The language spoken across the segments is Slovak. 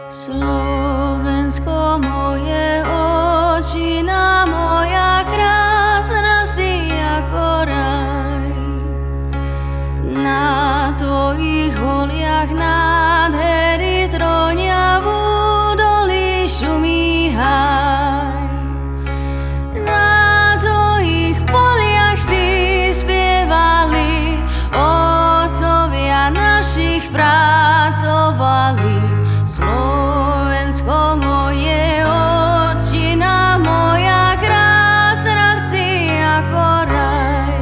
Slovensko moje, očina moja, krásna si ako raj. Na tvojich holiach nádhery trónia, v údolí šumí háj. Na tvojich poliach si spievali, otcovia našich pracovali. Slovensko moje, otčina moja, krásna si ako raj.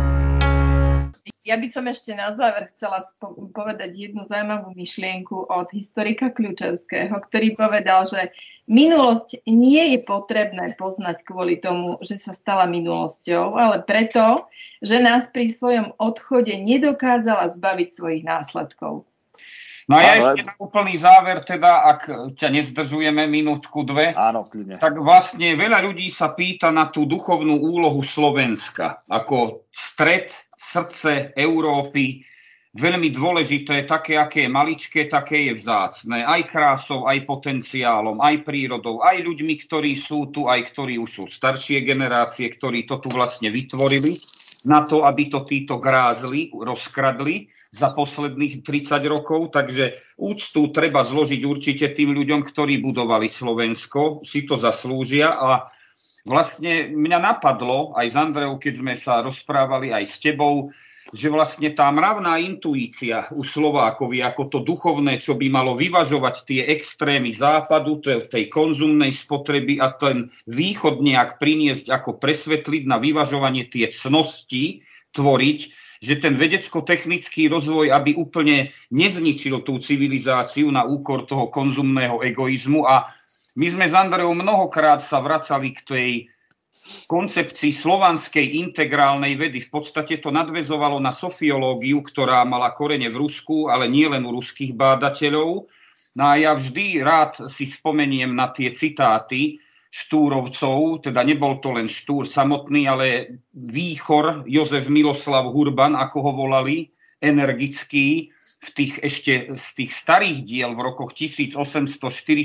Ja by som ešte na záver chcela povedať jednu zaujímavú myšlienku od historika Kľučevského, ktorý povedal, že minulosť nie je potrebné poznať kvôli tomu, že sa stala minulosťou, ale preto, že nás pri svojom odchode nedokázala zbaviť svojich následkov. No a ja ešte na úplný záver, teda, ak ťa nezdržujeme minútku, dve, áno, kľudne. Tak vlastne veľa ľudí sa pýta na tú duchovnú úlohu Slovenska ako stred, srdce Európy. Veľmi dôležité, také, aké je maličké, také je vzácne. Aj krásou, aj potenciálom, aj prírodou, aj ľuďmi, ktorí sú tu, aj ktorí už sú staršie generácie, ktorí to tu vlastne vytvorili na to, aby to títo grázli, rozkradli za posledných 30 rokov, takže úctu treba zložiť určite tým ľuďom, ktorí budovali Slovensko, si to zaslúžia a vlastne mňa napadlo, aj s Andreou, keď sme sa rozprávali, aj s tebou, že vlastne tá mravná intuícia u Slovákov je ako to duchovné, čo by malo vyvažovať tie extrémy západu, tej konzumnej spotreby a ten východ nejak priniesť, ako presvetliť na vyvažovanie tie cnosti, tvoriť, že ten vedecko-technický rozvoj, aby úplne nezničil tú civilizáciu na úkor toho konzumného egoizmu. A my sme s Andreou mnohokrát sa vracali k tej koncepcii slovanskej integrálnej vedy. V podstate to nadväzovalo na sofiológiu, ktorá mala korene v Rusku, ale nie len u ruských bádateľov. No a ja vždy rád si spomeniem na tie citáty Štúrovcov, teda nebol to len Štúr samotný, ale Výchor, Jozef Miloslav Hurban, ako ho volali, energický, ešte z tých starých diel v rokoch 1846,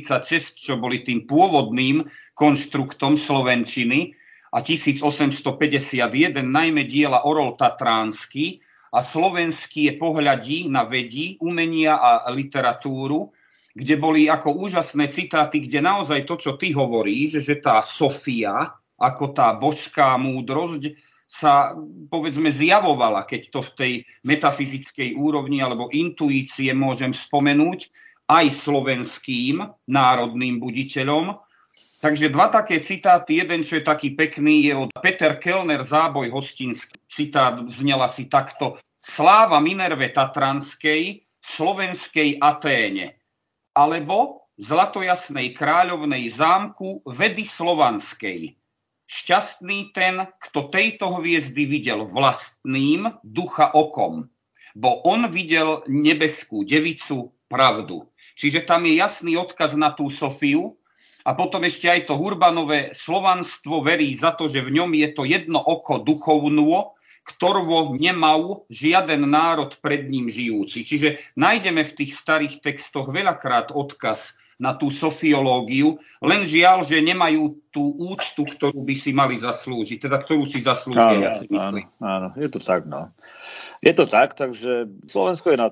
čo boli tým pôvodným konštruktom slovenčiny, a 1851, najmä diela Orol Tatránsky, a slovenský je pohľadí na vedi, umenia a literatúru, kde boli ako úžasné citáty, kde naozaj to, čo ty hovoríš, že tá Sofia, ako tá božská múdrosť, sa, povedzme, zjavovala, keď to v tej metafyzickej úrovni alebo intuície môžem spomenúť, aj slovenským národným buditeľom. Takže dva také citáty, jeden, čo je taký pekný, je od Peter Kellner, Záboj hostinský. Citát znel asi takto: Sláva Minerve Tatranskej, slovenskej Aténe, alebo zlatojasnej kráľovnej zámku vedy slovanskej. Šťastný ten, kto tejto hviezdy videl vlastným ducha okom, bo on videl nebeskú devicu pravdu. Čiže tam je jasný odkaz na tú Sofiu a potom ešte aj to Hurbanové slovanstvo verí za to, že v ňom je to jedno oko duchovnú, ktorvo nemal žiaden národ pred ním žijúci. Čiže nájdeme v tých starých textoch veľakrát odkaz na tú sofiológiu, len žiaľ, že nemajú tú úctu, ktorú by si mali zaslúžiť, teda ktorú si zaslúžia, ja si myslím. Áno, je to tak, no. Je to tak, takže Slovensko je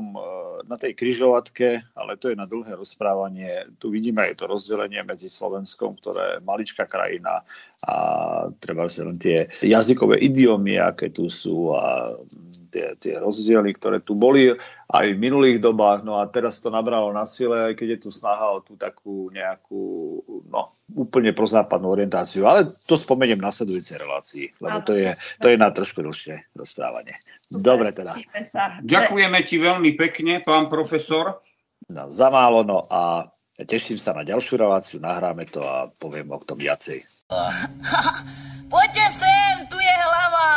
na tej križovatke, ale to je na dlhé rozprávanie. Tu vidíme aj to rozdelenie medzi Slovenskom, ktoré je maličká krajina, a treba sa len tie jazykové idiomy, aké tu sú, a tie rozdiely, ktoré tu boli aj v minulých dobách. No a teraz to nabralo na sile, aj keď je tu snaha o tú takú nejakú, úplne prozápadnú orientáciu. Ale to spomeniem v nasledujúcej relácii, lebo to je na trošku dlhšie rozprávanie. Dobre teda. Ďakujeme ti veľmi pekne, pán profesor. No, za málo, a teším sa na ďalšiu reláciu, nahráme to a poviem o tom viacej. Poďte sem, tu je hlava.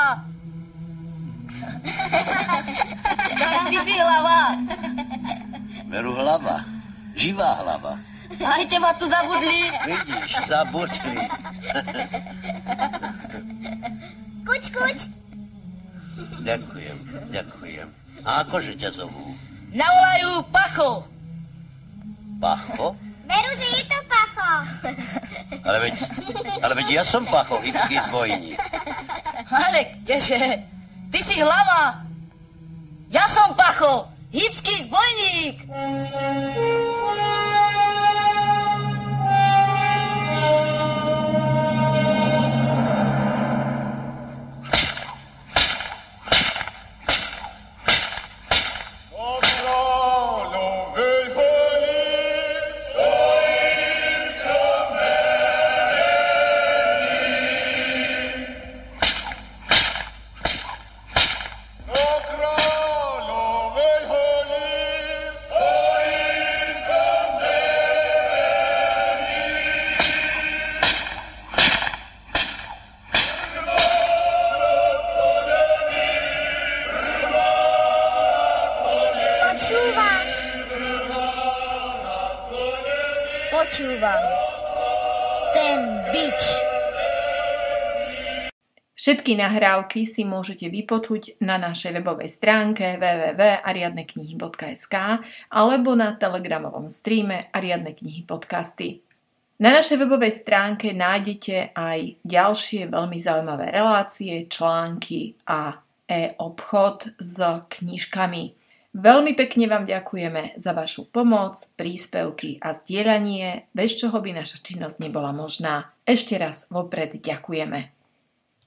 Ty si hlava. Veru hlava, živá hlava. Aj teba tu zabudli. Vidíš, zabudli. Kuč, kuč. Ďakujem. A akože ťa zovú? Navolajú Pacho. Pacho? Veru, že je to Pacho. Ale veď ja som Pacho, hybský zbojník. Ale kdeže? Ty si hlava. Ja som Pacho, hybský zbojník. Počúvam. Ten bič. Všetky nahrávky si môžete vypočuť na našej webovej stránke www.ariadneknihy.sk alebo na telegramovom streame Ariadne knihy podcasty. Na našej webovej stránke nájdete aj ďalšie veľmi zaujímavé relácie, články a e-obchod s knižkami. Veľmi pekne vám ďakujeme za vašu pomoc, príspevky a zdieľanie, bez čoho by naša činnosť nebola možná. Ešte raz vopred ďakujeme.